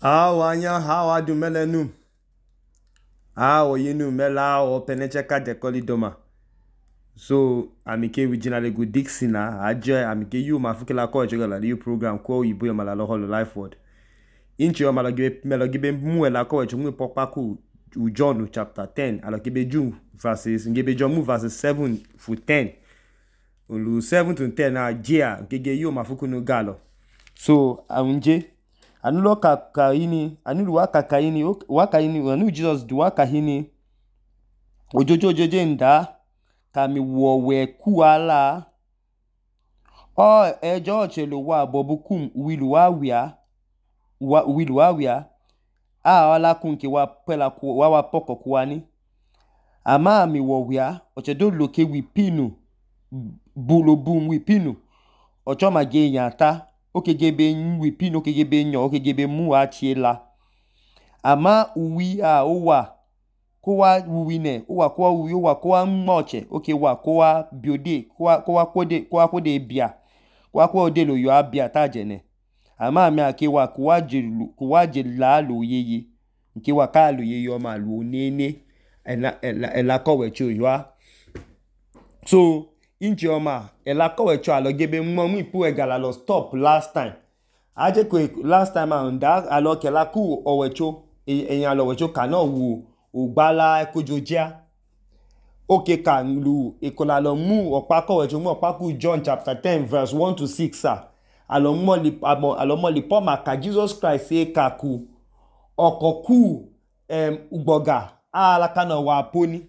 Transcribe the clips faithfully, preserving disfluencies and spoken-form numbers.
How anya how adu melenu. How yinu mela o penecheka de kolidoma. So amike originally good Dixina aje amike you mafukela ko ejogala the program ko yibo yamala lo holo life word. Inchi yamala gibe melo gibe mu ela ko ejomu popaku u John chapter ten alo gibe June verses gibe John mu verses seven to ten. Ulu seven to ten na jia gege you mafukunu galo. So aunje anulo kakaini anulu wakakaini wakaini anu Jesus du wakahini ojojo jeje nda kami wowe kuala o ejo chelo wa bobukum wilu wawia wa wilu wawia a wala kunke wa pela ku wa wa poko kuani ama mi wowia ochedo loke wipinu bulo bum wipinu ocho mage yata okegebe wipinu okegebe nyo okegebe mu achiela ama uwi a owa kowa uwine owa kowa uwi owa kowa moche oke wa kowa biode kowa kowa kode kowa kode bia kowa kowa de lo yo abia tajene ama mi ake wa kowa jelu kowa jela lo yeye nke wa ka lo yeye o ma lo nene ela ela kowe cho yo so inchi oma ela kowe cho alo gebe mo mu ipu egala lo stop last time aje ko last time and that alo ke la ku owecho eyan lo wecho kana wu ogbala ekojojia oke kan lu ekola lo mu opa kowe cho mu opa ku John chapter ten verse one to six sa alo mo li alo mo li po maka Jesus Christ e kaku okoku em ugboga ala kana wa poni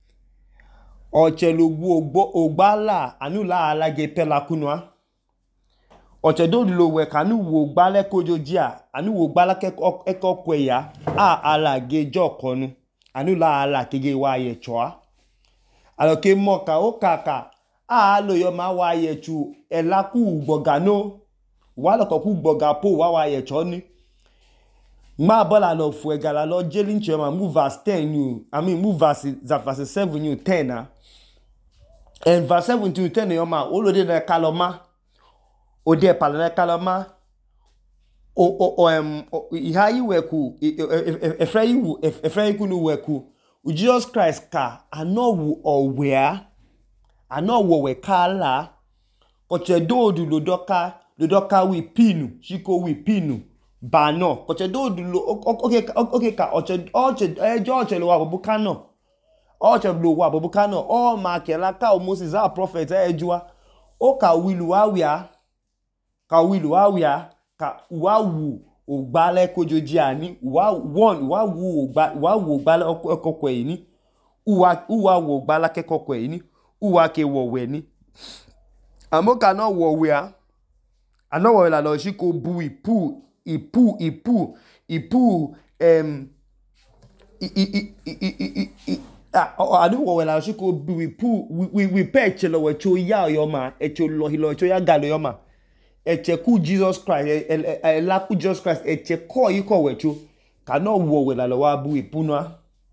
Ochelu ogbo ogbala anula alage pela kunwa Ochedo lo we kanu wo gbale kojojia anu wo gbala ke eko kweya a alage jokonu anula ala kege wa ye choa aloke moka okaka a lo yo ma wa ye chu elaku gbogano wa lo koku gboga po wa wa ye choni ma bola lo fu egala lo jelin chema move verse ten you I mean move verse verse seven you ten na and verse seven to ten yoma olode na kaloma ode palana kaloma o o em ihayi weku efrayi wu efrayi kunu weku Jesus Christ ka anowu owea anowo we kala kochedodu lodoka lodoka wi pinu shiko wi pinu bano kochedodu lo okay okay ka oche oche ejo oche lo wa bobukano oche lo wa bobukano o ma kela ka o Moses a prophet ejua o ka wilu awia ka wilu awia ka wawu ogbale kojoji ani wa one wa wu ogba wa wu ogbale okoko ni uwa uwa wo ogbala kekoko ni uwa ke wowe ni amoka no wowe a anowo la lo shiko bu ipu ipu ipu ipu em i i i i ah adu wo la shiko bu ipu we we peche lo wecho ya yoma echo lo hilo echo ya galo yoma eche ku Jesus Christ e la ku Jesus Christ eche ko yiko wecho kano wo la lo wa bu ipu no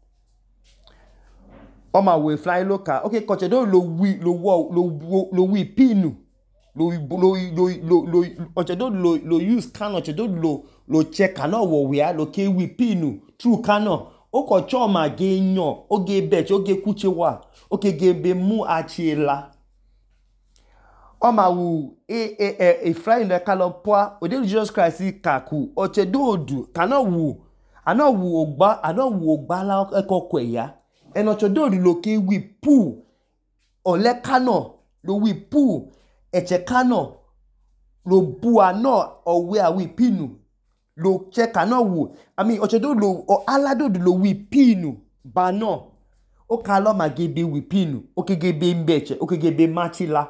o ma we fly local okay koche do lo wi lo wo lo lo wi pinu lo lo lo lo lo oche do lo lo use can oche do lo lo check kana wo we lo ke wi pinu true kana o ko cho ma ge yan o ge be o ge kuche wa o ke ge be mu achiela o ma wu e e e fly na kalo po o de Jesus Christ kaku oche do du kana wu ana wu ogba ana wu ogba la ekoko ya eno oche do lo ke wi pu ole kana lo wi pu eche kano lo bua no owe awi pinu lo che kano wu I mean ochedo lo o alado lo wi pinu ba no o ka lo magebe wi pinu o kegebe mbeche o kegebe machila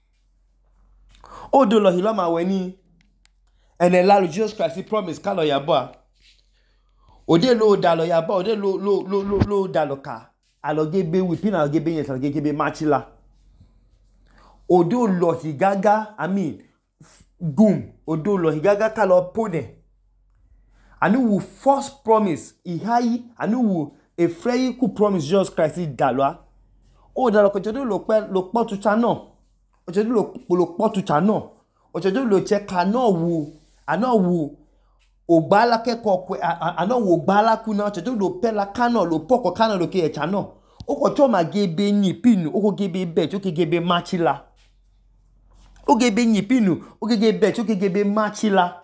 o do lo hilo ma weni ene la Jesus Christ promise ka lo yabo o de lo da lo yabo o de lo lo lo lo da lo ka alogebe wi pinu alogebe yen alogebe machila odo lo higaga I mean gum odo lo higaga kalo pone anu wu first promise ihayi anu wu efrei ku promise Jesus Christ dalwa o da lo kojodo lo pe lo potu chano ojodo lo lo potu chano ojodo lo che kana wu ana wu Ogbala ke kokwe ano ogbala kuna chedo lo pela kano lo poko kano lo ke echano. Oko choma gebe nyipinu, oko gebe bet, oko gebe machila. Oko gebe nyipinu, oko gebe bet, oko gebe machila.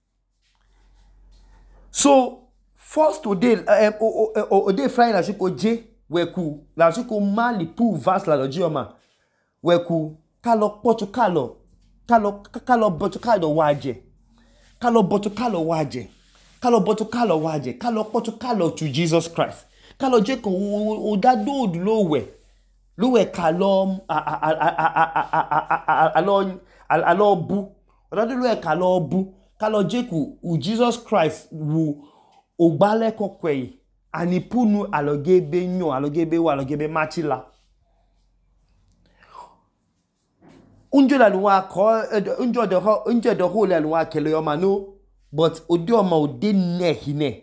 So first today um o o o day Friday la shiko je weku la shiko mali pu vas la lojioma weku kalo potu kalo kalo kalo botu kalo waje kalo botu kalo waje kalo botu kalo waje kalo potu kalo to Jesus Christ kalo je ko o da do lowe lowe kalo alo alo bu o da do lowe kalo bu kalo je ku Jesus Christ wu ogbale kokwe anipunu alogebe nyo alogebe wa alogebe machila unjo la nuwa ko unjo de ho unjo de ho la nuwa kele yo manu but odi o ma odi ne hine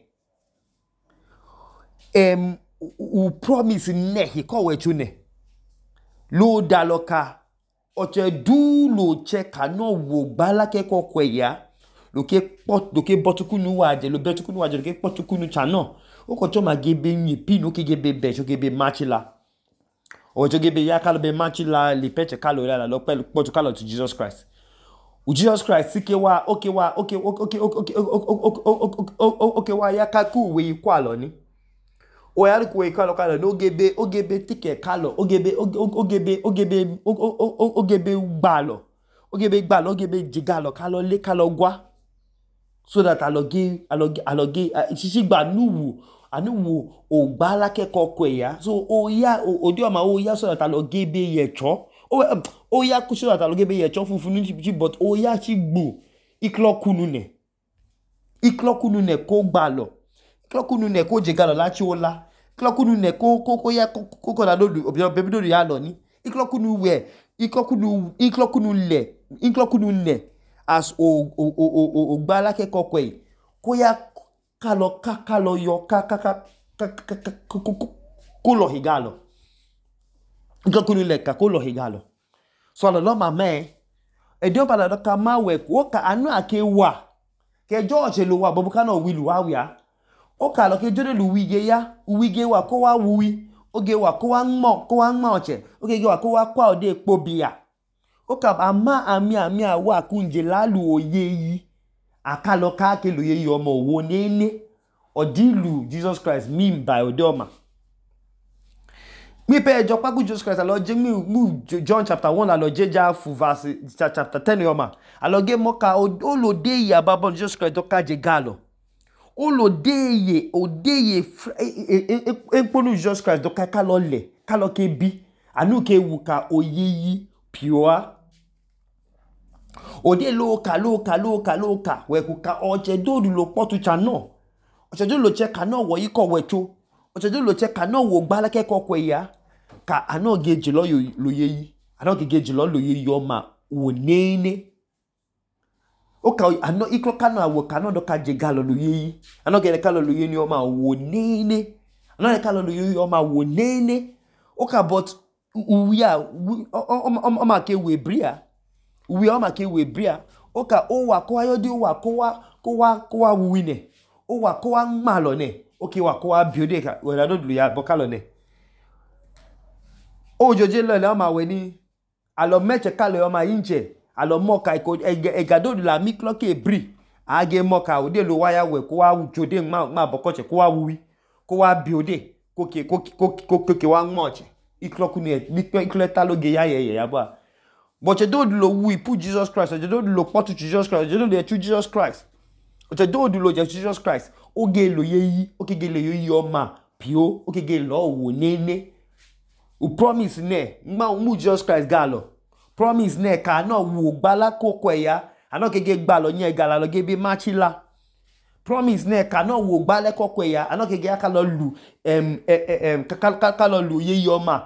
em u promise ne hi ko we chune lo daloka oche du lo che kano wo gbala ke kokwe ya loke pot loke botukunu waje lo betukunu waje loke potukunu chano oko choma gebe nyipinu ke gebe be jo gebe machila o jo gebe yakalo be machila li peche kalo la lo pe potukalo to Jesus Christ u Jesus Christ sike wa okay wa okay okay okay okay wa yakaku we kwalo ni o ya ku we kwalo kalo no gebe o gebe tike kalo o gebe o gebe o gebe o gebe gbalo o gebe gbalo o gebe jigalo kalo le kalo gwa so that aloge aloge aloge sisi gba nuwu anuwu ogbala ke kokwe ya so oya odi o ma oya so that aloge be yecho o oya ku so that aloge be yecho funfun ni but oya ti gbo iklokunu ne iklokunu ne ko gbalo iklokunu ne ko jegalo lachi ola iklokunu ne ko ko ya ko ko la lodu bebi do ya lo ni iklokunu we iklokunu iklokunu le iklokunu ne as o o o o gbala ke kokwe ko ya kalo kakalo yo kaka ko lo higalo iklokunu le ka ko lo higalo so lo ma me e dio pala do ka ma we ko ka anu ake wa ke George lo wa bobu kana wilu wa wia o ka lo ke jode lu wige ya wige wa ko wa wuwi oge wa ko wa nmo ko wa nmo oche oge ge wa ko wa kwa ode epo bia o ka ama ami ami awa kunje lalu oye yi akalo ka ke lo ye omo wo nene odilu Jesus Christ mim by odoma mi pe jo pagu Jesus Christ alo je mi move John chapter one alo je ja fu verse chapter ten yoma alo ge moka o lo de ya babo Jesus Christ do ka je galo o lo de ye o de ye e ponu Jesus Christ do ka ka lo le ka lo ke bi anu ke wuka oye yi pure ode loka loka loka loka we ku ka oche dodu lo potu chano oche dodu lo che kana wo yi ko wecho oche dodu lo che kana wo gbala ke kokwe ya ka ano geji lo lo yeyi ano geji lo lo yeyi o ma wo nene o ka ano iklo kana wo kana do ka je galo lo yeyi ano ge ka lo lo yeyi o ma wo nene ano ka lo lo yeyi o ma wo nene o ka but uya o ma ke we bria we o ma ke we bria o ka o wa ko ayo di o wa ko wa ko wa ko wa wine o wa ko wa ma lo ne o ki wa ko wa biode ka we da do lu ya bo ka lo ne o joje lo le o ma we ni alo meche ka le o ma inje alo mo ka ko egado la mi clock e bri age mo ka o de lo wa ya we ko wa jode ma ma bo ko che ko wa wuwi ko wa biode ko ke ko ko ko ke wa mo che ikloku ni ikleta lo ge ya ye ya ba but you don't lo we put Jesus Christ you don't lo pot to Jesus Christ you don't lo to Jesus Christ you don't lo Jesus Christ o ge lo ye yi o ke ge lo ye yo ma pio o ke ge lo wo nene o promise ne ma mu Jesus Christ galo promise ne ka na wo gbala koko ya ana ke ge gba lo yen gala lo ge bi machila promise ne ka na wo gbala koko ya ana ke ge aka lo lu em em ka lo lu ye yo ma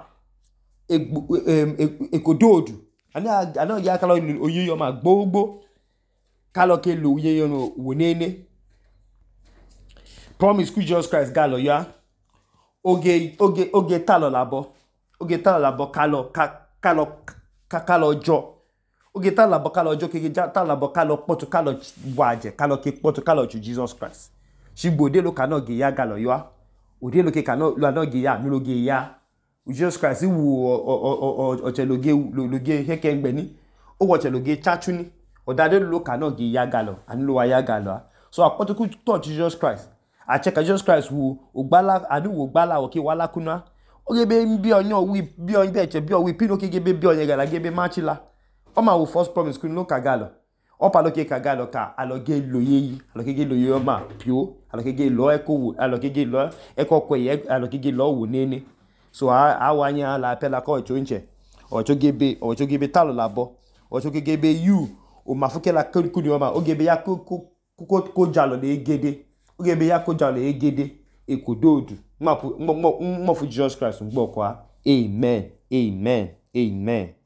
ekododu ana ana ya kalo oye yo ma gbogbo kalo ke lo oye yo no wonene promise ku Jesus Christ galo ya oge oge oge talo labo oge talo labo kalo kalo kalo jo oge ta la bokalo ojo kege ta la bokalo potu kalo waje kalo ke potu kalo chu Jesus Christ shigbo de lo kana ge ya galo yo ode lo ke kana lo na ge ya mi lo ge ya Jesus Christ wu oche lo ge lo ge heke ngbe ni o woche lo ge chachu ni odade lo kana ge ya galo ani lo wa ya galo so apotu ku to Jesus Christ a check Jesus Christ wu ogbala ani wo gbala o ke wala kuna oge be bi onyo wi bi onyo be che bi o wi pino ke ge be bi onyo gala ge be machila o ma wo first promise kun lo kagalo o pa lo ke kagalo ka aloge loye yi aloge ge loye o ma pio aloge ge lo eko wo aloge ge lo eko ko ye aloge ge lo wo nene so a wanya la pela ko cho nche o cho gebe o cho gebe talo labo o cho gebe you o mafuke la kuni o ma o gebe ya ko ko ko jalo le gede o gebe ya ko jalo le gede e ko dodu ma mo mo mo fu Jesus Christ ngbo kwa amen amen amen